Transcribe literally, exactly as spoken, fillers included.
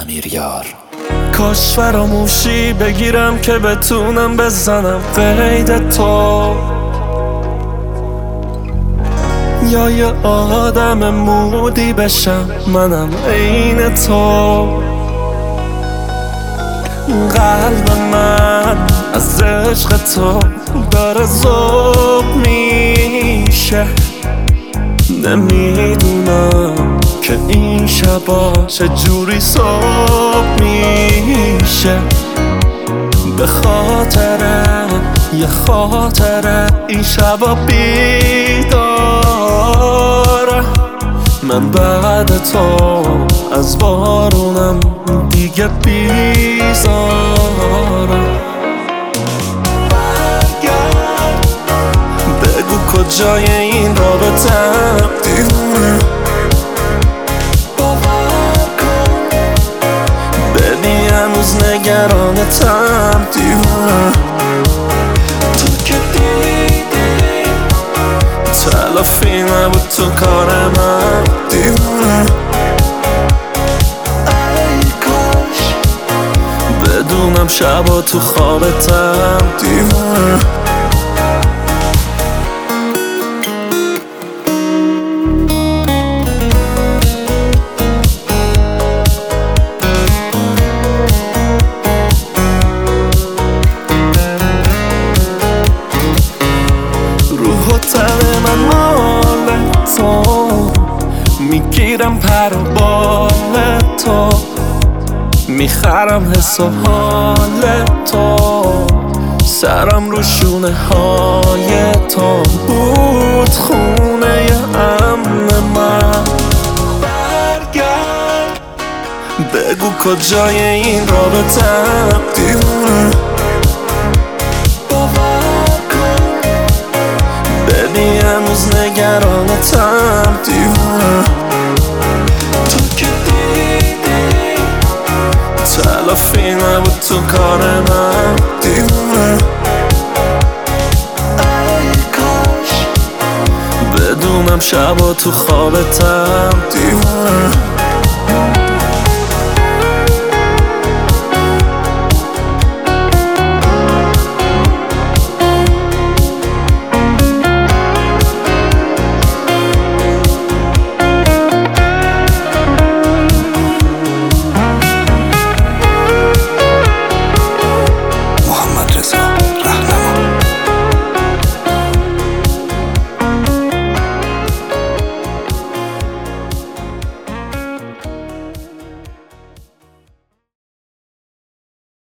امیریار. کاش فراموشی بگیرم که بتونم بزنم قید تو، یا یه آدم مودی بشم منم عین تو. قلب من از عشق تو داره ذوب میشه، نمیدونم که این شبا چجوری صبح میشه. به خاطر یه خاطر این شبا بیدارم من، بعد تو از بارونم دیگه بیزارم. برگرد بگو کجای این رابطم دیوونه، باور کن ببین هنوز نگرانتم دیوونه. تو که دیدی تلافی نبود تو کار من دیوونه. ای کاش بدونم شبا تو خوابتم دیوونه. تن من مال تو، میگیرم پر و بال تو، میخرم حس و حال تو، سرم رو شونه های تو بود خونه امن من. برگرد بگو کجای این رابطم دیوونه، هنوز نگرانتم دیوونه. تو که دیدی تلافی نبود تو کار من دیوونه. ای کاش بدونم شبا تو خوابتم دیوونه.